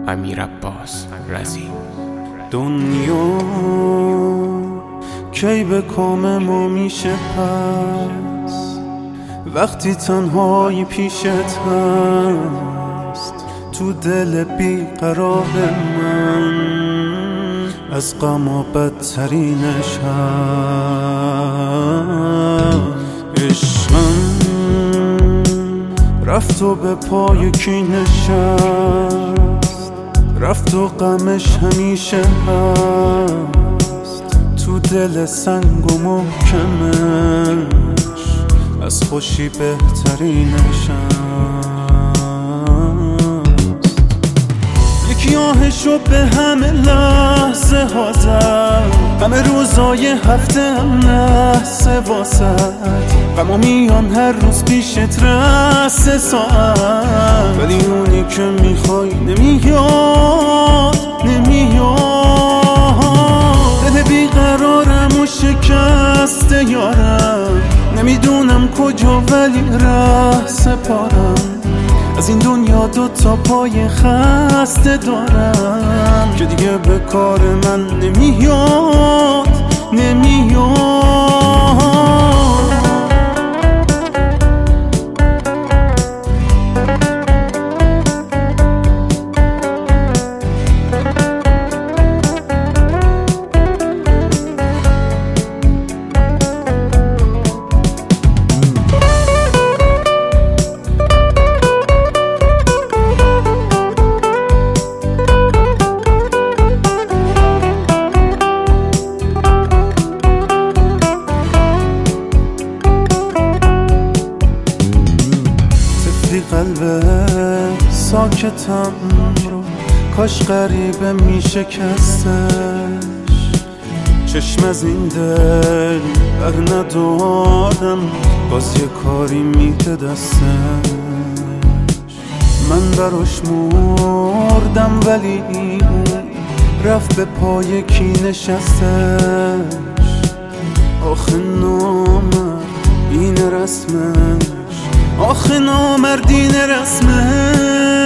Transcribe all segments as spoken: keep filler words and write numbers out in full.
امیر عباس رضی. دنیا کی به کام ما میشه پس، وقتی تنهایی پیشت هست تو دل بیقرار من، از غم و بدترینش هست. عشقم رفت و به پای کی نشست، رفت و غمش همیشه هست تو دل سنگ و محکمش، از خوشی بهترینش هست. یکی آهشو به همه لحظه ها زد، همه روزای هفته هم نحسه واسد، غما میان هر روز پیشت رسه ساعت، ولی اونی که میخوای نمیاد نمیاد. دل بیقرارم و شکسته یارم، نمیدونم کجا ولی ره سپارم، از این دنیا دو تا پای خسته دارم که دیگه به کار من نمیاد نمیاد. قلب ساکتم رو کاش غریبه میشکستش، چشم از این دل بر ندارم، باز یه کاری میده دستش. من براش مردم ولی رفت به پای کی نشستش. آخه نامرد این رسمش، آخه نامردین رسمش.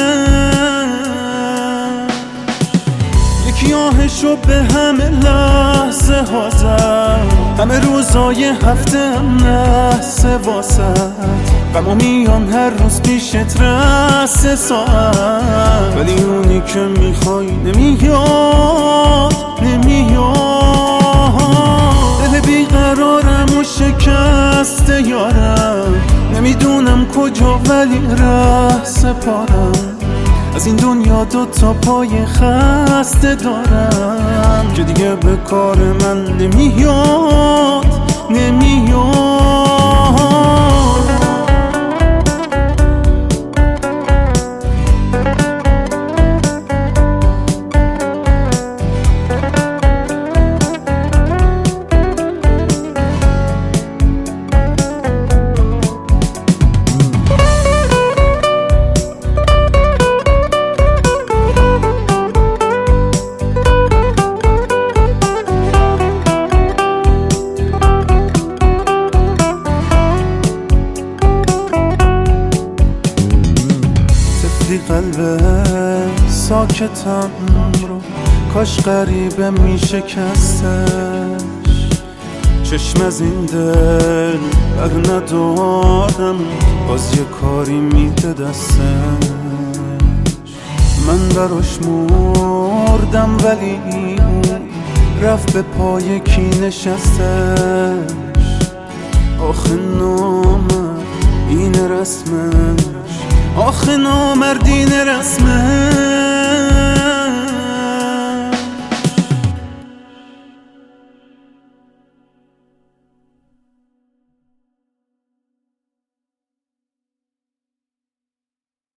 یکی آهشو به همه لحظه ها زد، همه روزای هفته هم نحسه واسد، غما میان هر روز پیشت رسه ساعت، ولی اونی که میخوای نمیاد نمیاد. دل بیقرارم و شکسته یارم، نمیدونم کجا ولی ره سپارم، از این دنیا دو تا پای خسته دارم که دیگه به کار من نمیاد نمیاد. قلب ساکتم رو کاش غریبه میشکستش، چشم از این دل بر ندارم، باز یه کاری میده دستش. من براش مردم ولی رفت به پای کی نشستش. آخه نامرد این رسمش، آخه نامردین رسمه.